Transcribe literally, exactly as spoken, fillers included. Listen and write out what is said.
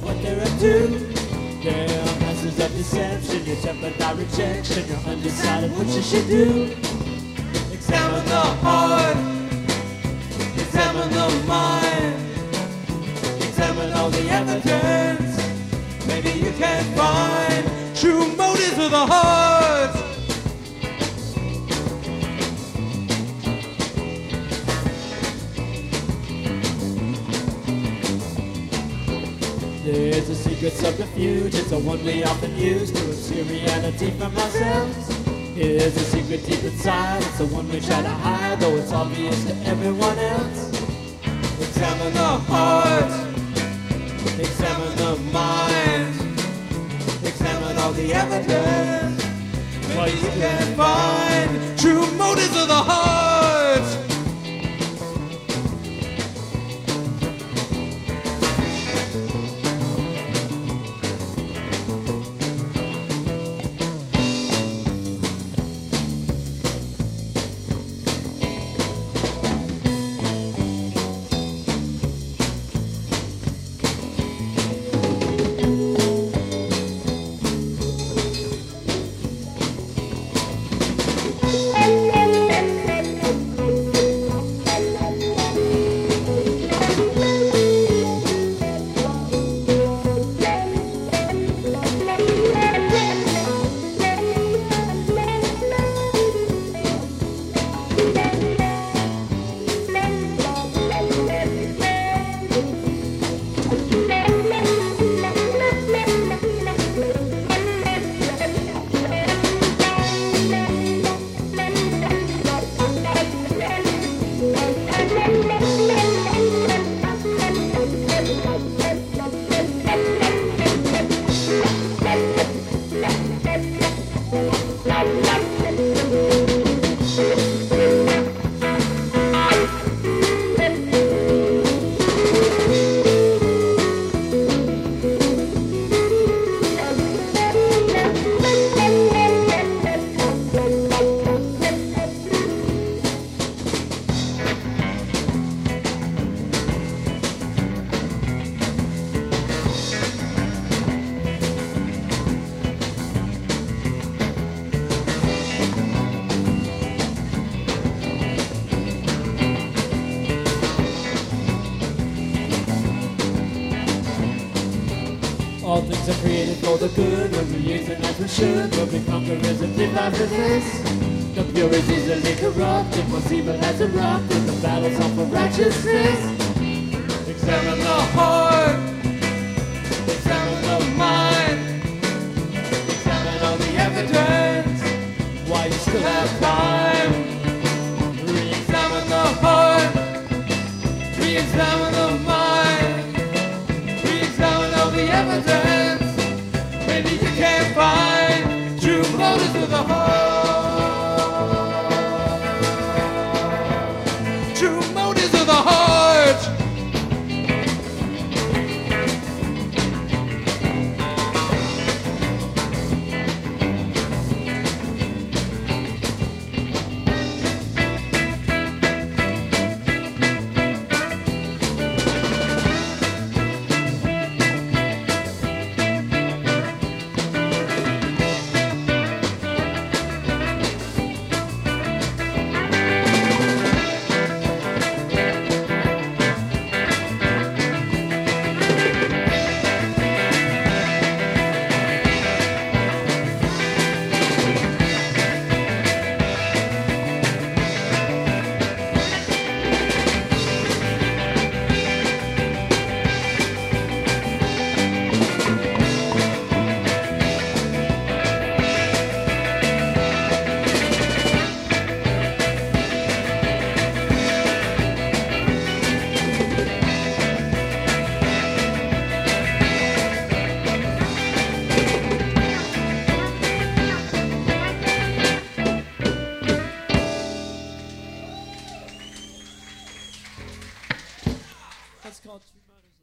what they're up to. There are masses of deception, you're tempered by rejection, you're undecided what you should do. Examine the heart, examine the mind, examine all the evidence. Maybe you can find true motives of the heart. There's a secret subterfuge, it's the one we often use to obscure reality from ourselves. Here's a secret deep inside, it's the one we try to hide, though it's obvious to everyone else. Examine the heart, examine the mind, examine all the evidence. Maybe you can find true motives of the heart. All things are created for the good. When we use them as we should, when we conquer as if life is this. The pure is easily corrupted, what's evil has erupted. The battle's on for righteousness. Examine the heart, examine the mind, examine all the evidence. While you still have time, re-examine the heart, re-examine the mind, re-examine all the evidence. Maybe you can find true motives of the heart. True motives of the heart. That's called True Motives.